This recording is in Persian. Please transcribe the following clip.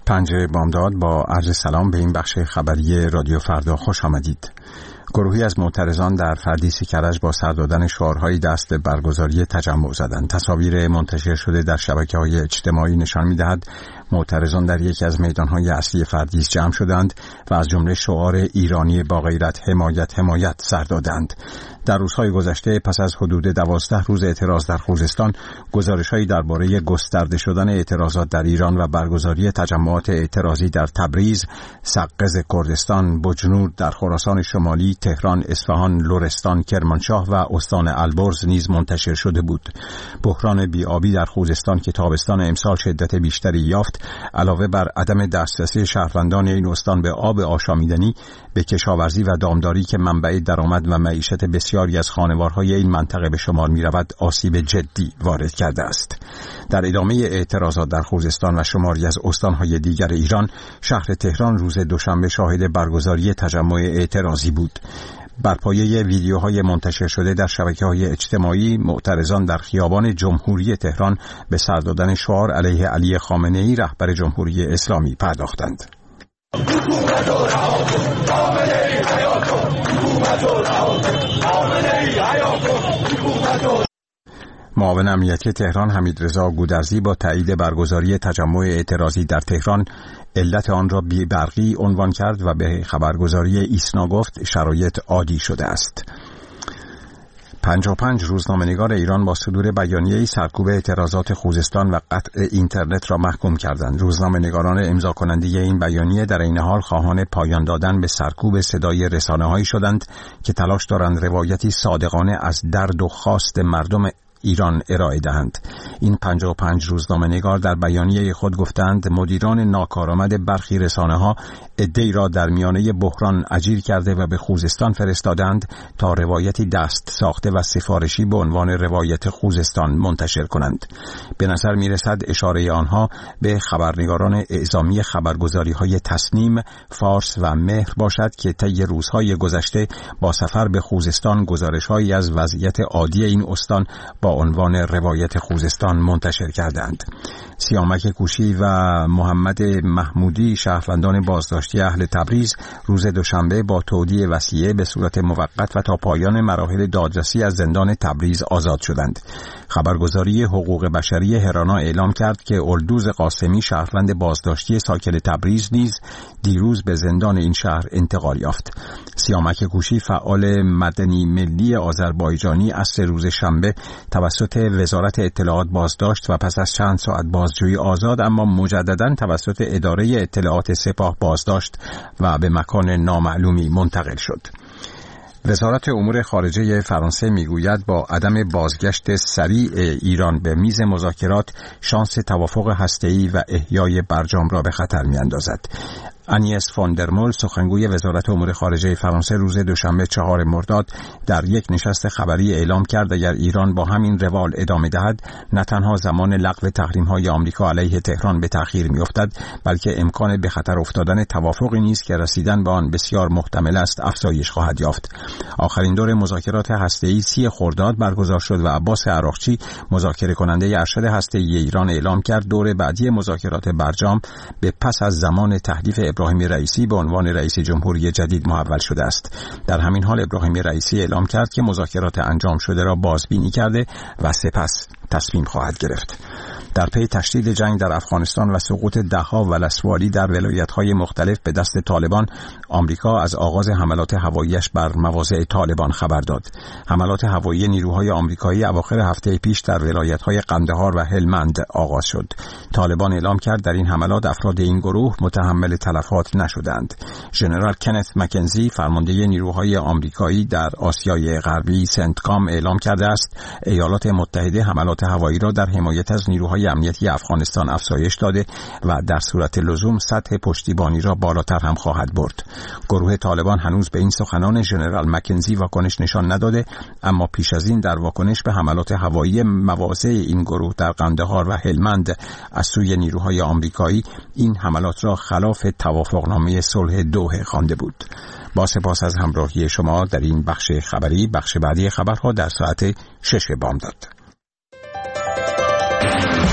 پنجره بامداد با عرض سلام به این بخش خبری رادیو فردا خوش آمدید. گروهی از معترضان در فردیس کرج با سر دادن شعارهای دست به برگزاری تجمع زدند. تصاویر منتشر شده در شبکه‌های اجتماعی نشان می‌دهد معترضان در یکی از میدان‌های اصلی فردیس جمع شدند و از جمله شعار ایرانی با غیرت حمایت حمایت سر دادند. در روزهای گذشته پس از حدود 12 روز اعتراض در خوزستان، گزارش‌هایی درباره گسترده شدن اعتراضات در ایران و برگزاری تجمعات اعتراضی در تبریز، سقز کردستان، بجنور در خراسان شمالی، تهران، اصفهان، لرستان، کرمانشاه و استان البرز نیز منتشر شده بود. بحران بی‌آبی در خوزستان که تابستان امسال شدت بیشتری یافت، علاوه بر عدم دسترسی شهروندان این استان به آب آشامیدنی، به کشاورزی و دامداری که منبع درآمد و معیشت بسیاری از خانوارهای این منطقه به شمار می‌رود، آسیب جدی وارد کرده است. در ادامه اعتراضات در خوزستان و شماری از استان‌های دیگر ایران، شهر تهران روز دوشنبه شاهد برگزاری تجمع اعتراضی بود. بر پایه ویدیوهای منتشر شده در شبکه‌های اجتماعی، معترضان در خیابان جمهوری تهران به سر دادن شعار علیه علی خامنه‌ای رهبر جمهوری اسلامی پرداختند. معاون امنیتی تهران حمیدرضا گودرزی با تایید برگزاری تجمع اعتراضی در تهران علت آن را بی‌برقی عنوان کرد و به خبرگزاری ایسنا گفت شرایط عادی شده است. 55 روزنامه‌نگار ایران با صدور بیانیه‌ای سرکوب اعتراضات خوزستان و قطع اینترنت را محکوم کردند. روزنامه‌نگاران امضا کننده این بیانیه در این حال خواهان پایان دادن به سرکوب صدای رسانه‌هایی شدند که تلاش دارند روایتی صادقانه از درد و خواست مردم ایران ارائه دهند. این 55 روزنامه‌نگار در بیانیه خود گفتند مدیران ناکارآمد برخی رسانه‌ها عده‌ای را در میانه بحران اجیر کرده و به خوزستان فرستادند تا روایتی دست ساخته و سفارشی به عنوان روایت خوزستان منتشر کنند. به نظر می‌رسد اشاره آنها به خبرنگاران اعزامی خبرگزاری‌های تصنیم، فارس و مهر باشد که طی روزهای گذشته با سفر به خوزستان گزارش‌هایی از وضعیت عادی این استان با عنوان روایت خوزستان منتشر کردند. سیامک کوشی و محمد محمودی، شهروندان بازداشتی اهل تبریز، روز دوشنبه با تودیع وصیه به صورت موقت و تا پایان مراحل دادرسی از زندان تبریز آزاد شدند. خبرگزاری حقوق بشری هرانا اعلام کرد که الدوز قاسمی، شهروند بازداشتی ساکن تبریز، نیز دیروز به زندان این شهر انتقال یافت. سیامک کوشی، فعال مدنی ملی آذربایجانی، عصر روز شنبه توسط وزارت اطلاعات بازداشت و پس از چند ساعت بازجویی آزاد، اما مجدداً توسط اداره اطلاعات سپاه بازداشت و به مکان نامعلومی منتقل شد. وزارت امور خارجه فرانسه میگوید با عدم بازگشت سریع ایران به میز مذاکرات، شانس توافق هسته‌ای و احیای برجام را به خطر می‌اندازد. انیس فاندرمول، سخنگوی وزارت امور خارجه فرانسه، روز دوشنبه 4 مرداد در یک نشست خبری اعلام کرد اگر ایران با همین روال ادامه دهد، نه تنها زمان لغو تحریم‌های آمریکا علیه تهران به تأخیر می‌افتد، بلکه امکان به خطر افتادن توافقی نیز که رسیدن به آن بسیار محتمل است افزایش خواهد یافت. آخرین دور مذاکرات هسته‌ای 30 خرداد برگزار شد و عباس عراقچی، مذاکره کننده ارشد هسته‌ای ایران، اعلام کرد دور بعدی مذاکرات برجام به پس از زمان تحلیف ابراهیم رئیسی به عنوان رئیس جمهوری جدید محول شده است. در همین حال ابراهیم رئیسی اعلام کرد که مذاکرات انجام شده را بازبینی کرده و سپس تصمیم خواهد گرفت. در پی تشدید جنگ در افغانستان و سقوط ده‌ها ولسوالی در ولایت‌های مختلف به دست طالبان، آمریکا از آغاز حملات هوایی‌اش بر مواضع طالبان خبر داد. حملات هوایی نیروهای آمریکایی اواخر هفته پیش در ولایت‌های قندهار و هلمند آغاز شد. طالبان اعلام کرد در این حملات افراد این گروه متحمل تلفات نشدند. ژنرال کنت مکنزی، فرمانده نیروهای آمریکایی در آسیای غربی سنتکام، اعلام کرده است ایالات متحده حملات هوایی را در حمایت از نیروهای امنیتی افغانستان افزایش داده و در صورت لزوم سطح پشتیبانی را بالاتر هم خواهد برد. گروه طالبان هنوز به این سخنان ژنرال مکنزی واکنش نشان نداده، اما پیش از این در واکنش به حملات هوایی مواضع این گروه در قندهار و هلمند از سوی نیروهای آمریکایی، این حملات را خلاف توافقنامه صلح دوحه خوانده بود. با سپاس از همراهی شما در این بخش خبری. بخش بعدی خبرها در ساعت 6 بامداد.